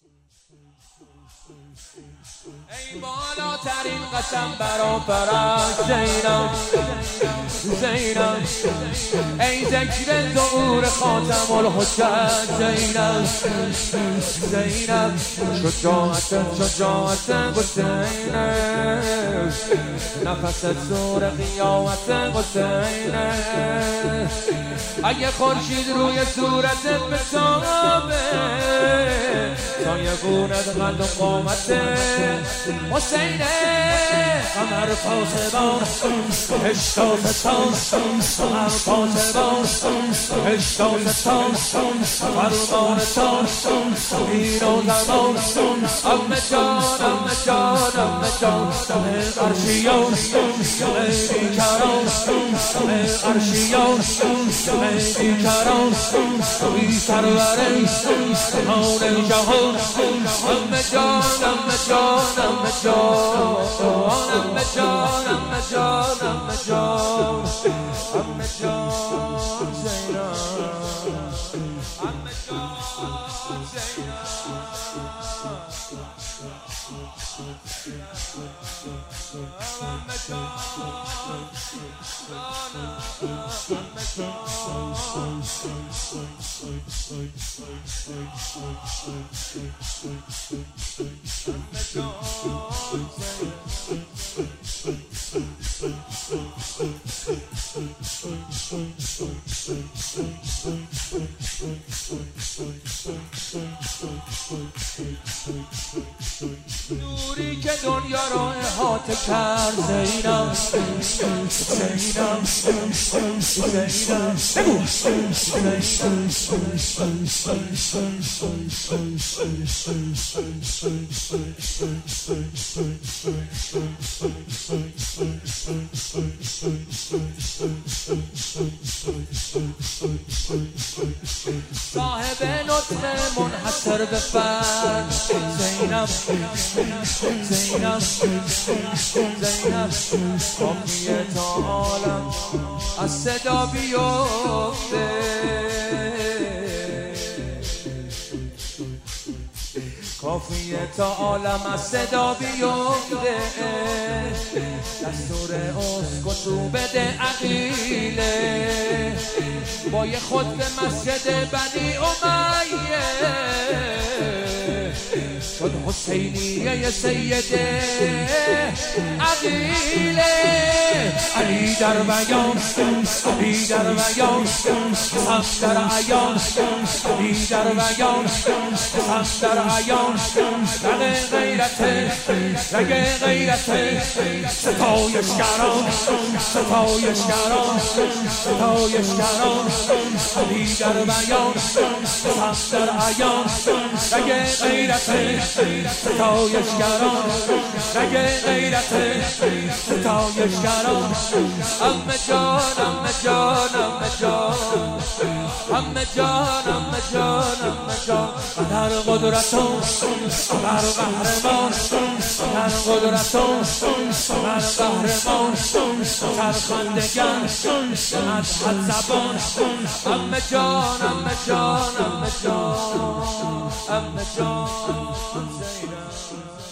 ای بالاترین قسم برآفرد زینب زینب، ای ذکر ظهور خاتم الحجت زینب زینب، شجاعت حسین، نفس زور قیامت حسین، اگه خورشید روی صورتت بتابه سایگونت قد و قامت حسین، قمر پاسبان اشتاستان، قمر پاسبان اشتاستان، فرمانتان این و زمان، امه جان امه جان امه جان، عرشیان بیکران، عرشیان بیکران، بی سرورش جهان جهان، امه جان امه جان امه جان، امه جان امه جان امه جان، امه جان زینب، امه جان زینب، امه نوری که دنیا را احاطه کرد زینب زینب زینب، بگو صاحب نطق منحصر به فرد زینب زینب زینب، کافیه تا عالم از صدا بیفته، کافیه تا عالم از صدا بیفته، دستور اسکتو بده عقیله، با یه خود به مسجد بنی امیه شد حسینیه سیده عقیله، علی در بیان علی در بیان حق در عیان، علی در بیان حق در عیان، رگ غیرت رگ غیرت، ستایشگران ستایشگران ستایشگران، علی در بیان حق در عیان، رگ غیرت ستایشگران، رگ غیرت ستایشگران، امه جان امه جان امه جان، امه جان امه جان امه جان، در قدرتون بر قهرمان، در قدرتون بر قهرمان، سرخندگان از حد زبان، امه جان امه جان امه جان، امه جان زینب.